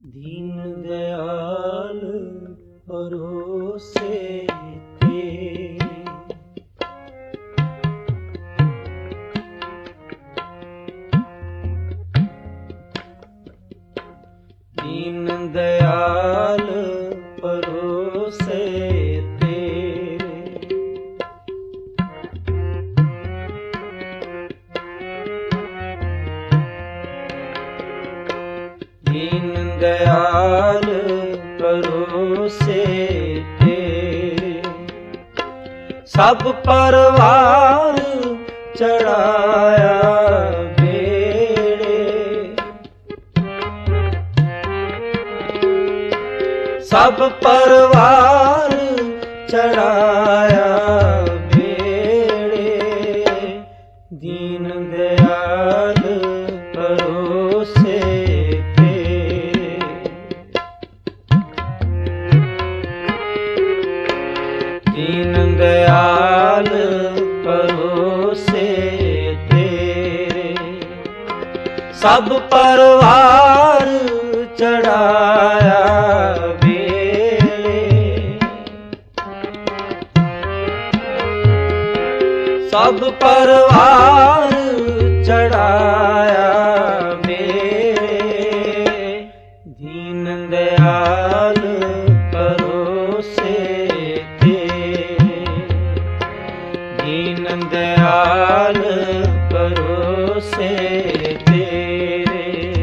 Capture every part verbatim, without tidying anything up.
दीन दयाल भरोसे तेरे, दीन दयाल भरोसे तेरे, दीन दयाल भरोसे तेरे, सब परवार चढ़ाया बेड़े, सब परवार चढ़ाया बेड़े, दीन दयाल भरोसे तेरे, दीन दयाल भरोसे तेरे, सब परवार चढ़ाया सब परवार चढ़ाया मेरे, दीन दयाल भरोसे तेरे, दीन दयाल भरोसे तेरे।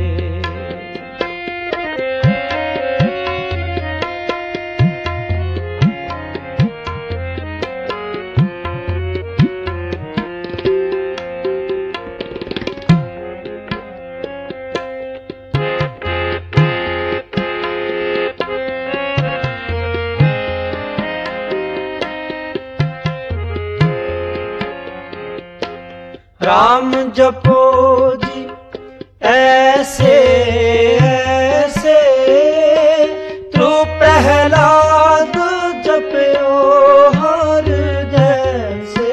राम जपो जी ऐसे ऐसे, तू प्रहलाद जपयो हर जैसे,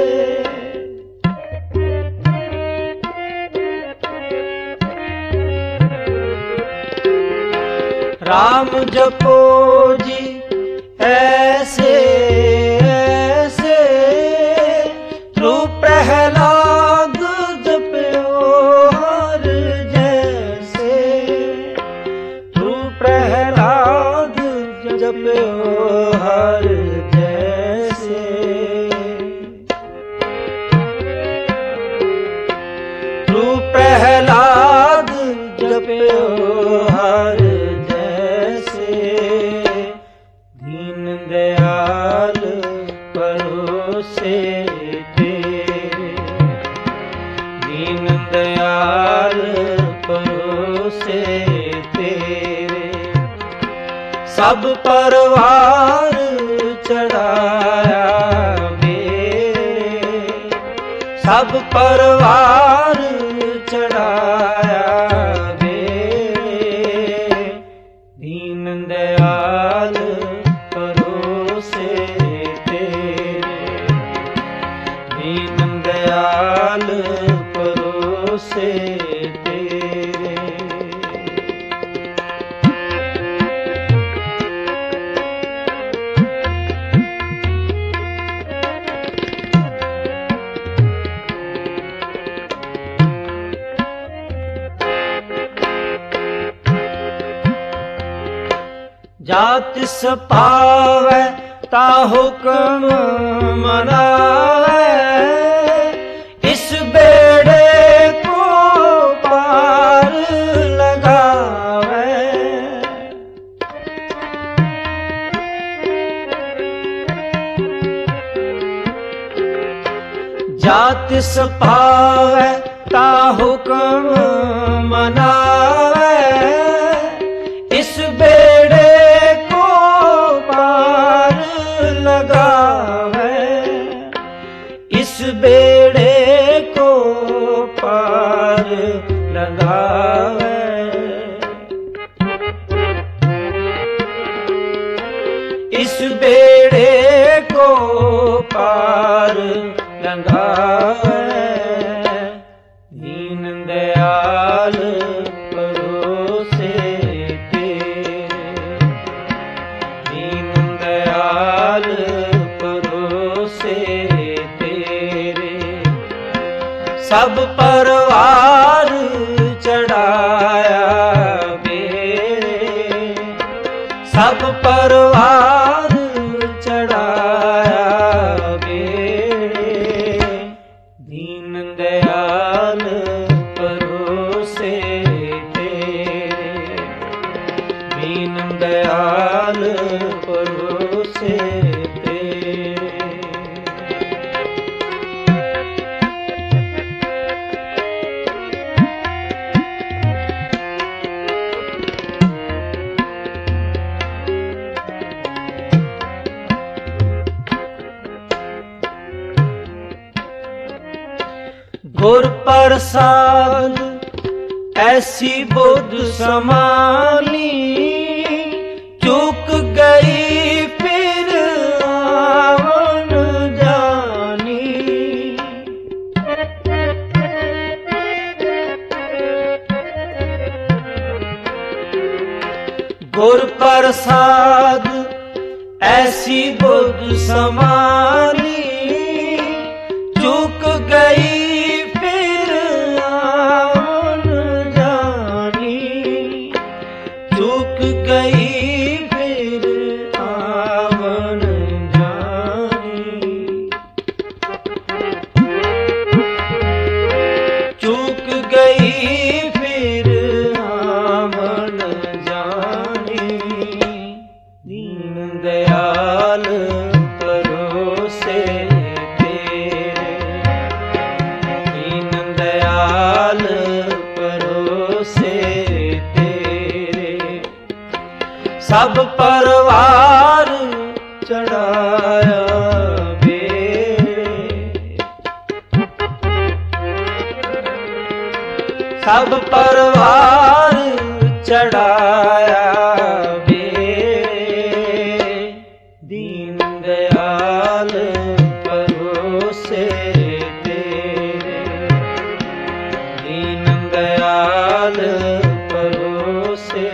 राम जपो जी ऐसे ऐसे, तू प्रहलाद जपयो हर जैसे, तू प्रहलाद जपयो हर जैसे, तू प्रहलाद जपयो हर जैसे, दीन दयाल भरोसे तेरे, दीन दयाल भरोसे तेरे, सब परवार चढ़ाया मेरे, सब परवार चढ़ाया मेरे, दीन दयाल भरोसे तेरे, दीन दयाल भरोसे तेरे। जात सपावै ता हुक्म मनावै, इस बेड़े को पार लगावै, जात सपावै ता हुक्म मनावै, इस बेड़े लगावे, इस बेड़े को पार लगावे, इस बेड़े को पार लगावे, दीन दयाल भरोसे तेरे, ਸਭ ਪਰਵਾਰ ਚੜਾਇਆ ਬੇੜੇ, ਸਭ ਪਰਵਾਰ ਚੜਾਇਆ ਬੇੜੇ। ਦੀਨ ਦਿਆਲ ਭਰੋਸੇ ਤੇਰੇ, ਦੀਨ ਦਿਆਲ ਭਰੋਸੇ ਤੇਰੇ। ਗੁਰ ਪ੍ਰਸਾਦ ਐਸੀ ਬੁੱਧ ਸਮਾਨੀ, ਚੁੱਕ ਗਈ ਫਿਰ ਆਵਣ ਜਾਨੀ। ਗੁਰ ਪ੍ਰਸਾਦ ਐਸੀ ਬੁੱਧ ਸਮਾਨੀ, ਚੁੱਕ ਗਈ ਗਈ ਫਿਰ ਆਵਣ ਜਾਨੀ। ਚੁੱਕ ਗਈ ਫਿਰ ਆਵਣ ਜਾਨੀ। ਦੀਨ ਦਿਆਲ ਭਰੋਸੇ ਤੇਰੇ, ਦੀਨ ਦਿਆਲ ਭਰੋਸੇ ਸਭ ਪਰਵਾਰ ਚੜਾਇਆ ਬੇੜੇ, ਸਭ ਪਰਵਾਰ ਚੜਾਇਆ ਬੇੜੇ। ਦੀਨ ਦਿਆਲ ਭਰੋਸੇ ਤੇਰੇ, ਦੀਨ ਦਿਆਲ ਭਰੋਸੇ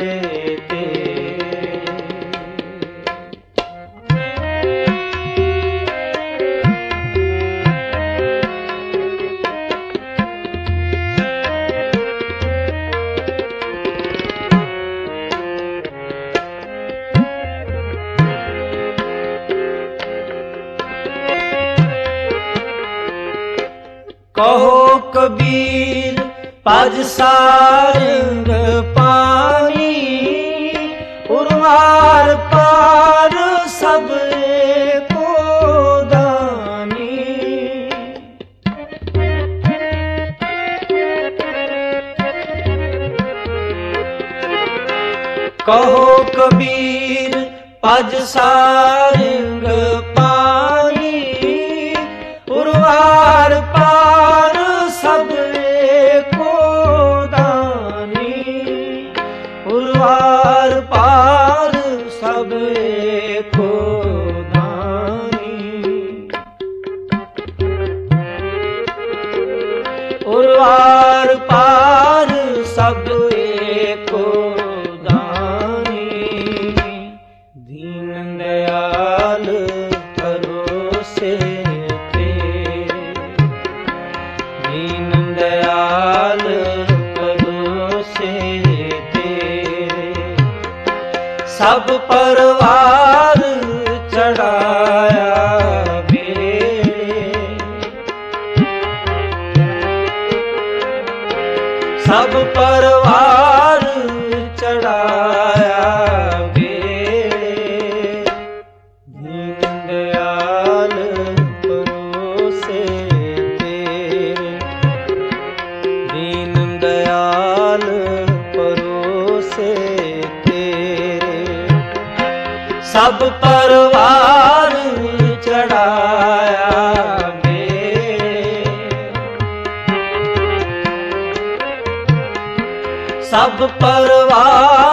ਕਹੋ ਕਬੀਰ ਭਜ ਸਾਰੰਗ ਪਾਣੀ, ਉਰਵਾਰ ਪਾਰ ਸਭ ਏਕੋ ਦਾਨੀ। ਕਹੋ ਕਬੀਰ ਭਜ ਸਾਰੰਗ ਪਾਣੀ, ਉਰਵਾਰ ਪਾਰ ਸਭ ਏਕੋ ਦਾਨੀ। ਉਰਵਾਰ ਪਾਰ ਸਭ ਏਕੋ ਦਾਨੀ। ਉਰਵਾਰ ਪਾਰ ਸਭ ਏਕੋ ਦਾਨੀ। ਦੀਨ ਦਿਆਲ ਭਰੋਸੇ ਦਿਆਲ ਭਰੋਸੇ ਤੇਰੇ, ਸਭ ਪਰਵਾਰ ਚੜਾਇਆ ਬੇੜੇ, ਸਭ ਪਰਵਾਰ ਚੜਾਇਆ ਬੇੜੇ। ਦੀਨ ਦਿਆਲ ਭਰੋਸੇ ਤੇਰੇ, ਦੀਨ ਦਿਆਲ ਭਰੋਸੇ ਤੇਰੇ, ਸਭ ਪਰਵਾਰ ਚੜਾਇਆ ਬੇੜੇ, ਸਭ ਪਰਵਾਰ